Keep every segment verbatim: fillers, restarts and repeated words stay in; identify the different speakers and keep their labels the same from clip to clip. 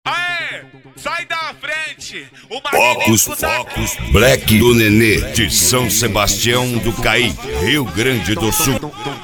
Speaker 1: Aê, sai da frente! O
Speaker 2: Focus, Focus, Black do Nenê, de São Sebastião do Caí, Rio Grande do Sul.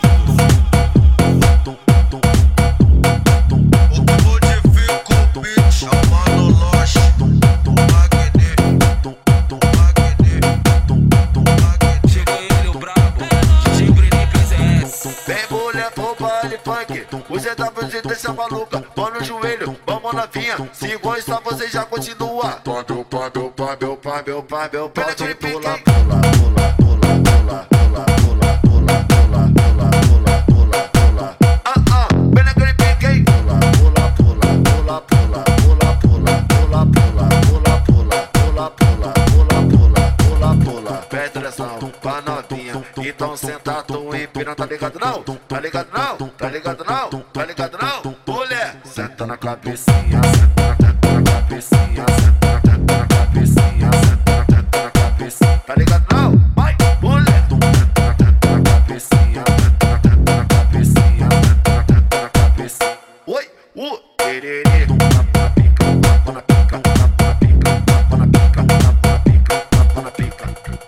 Speaker 3: Vem mulher pro baile funk, você tá fazendo deixa maluca. Mão no joelho, vamos novinha, se gosta você já continua. Pode, pode, pode, pode, pode, pode, pode, pula, pula, pula, pula, pula, pula, pula, pula, pula, pula, pula, pula. Ah, ah, vem naquele pique, hein? Pula, pula, pula, pula, pula, pula, pula, pula, pula, pula, pula, pula, pula, pula, pula, pula, pula. Presta atenção pra novinha, então senta tu empina, tá ligado não? Tá ligado não? Tá ligado não? Tá ligado não? Mulher, senta na cabecinha, senta na cabecinha, senta na cabecinha, senta na cabecinha. Tá ligado não? Vai, mulher, senta na cabecinha, senta na cabecinha, senta na cabecinha. Oi, o tererê, na pica, na pica, na pica, na pica, na pica, na pica.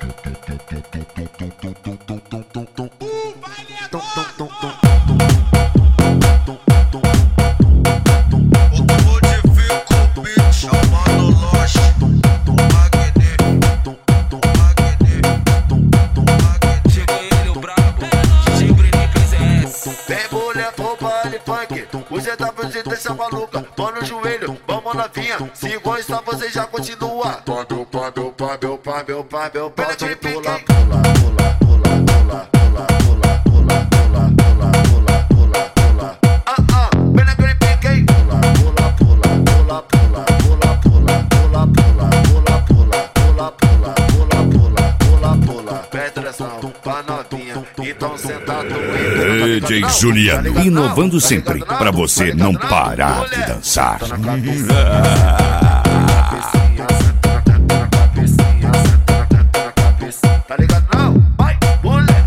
Speaker 3: Vem mulher pro baile funk, você tá fazendo deixa maluca. Mão no joelho, vamos novinha, se gosta você já continua. Pode, pode, pode, pode, pode, pode, pode, pula, pula, pula, pula, pula, pula, pula, pula, pula, pula, pula, pula. Ah, ah, vem naquele pique, hein? Pula, pula, pula, pula, pula, pula, pula, pula, pula, pula, pula, pula, pula, pula, pula, pula, pula. Presta atenção pra novinha, então senta tu e
Speaker 2: D J Juliano, inovando sempre, pra você não parar de dançar.
Speaker 3: Tá ligado não? Vai, mulher.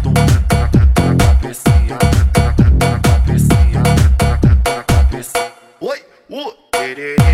Speaker 3: Oi, o tererê.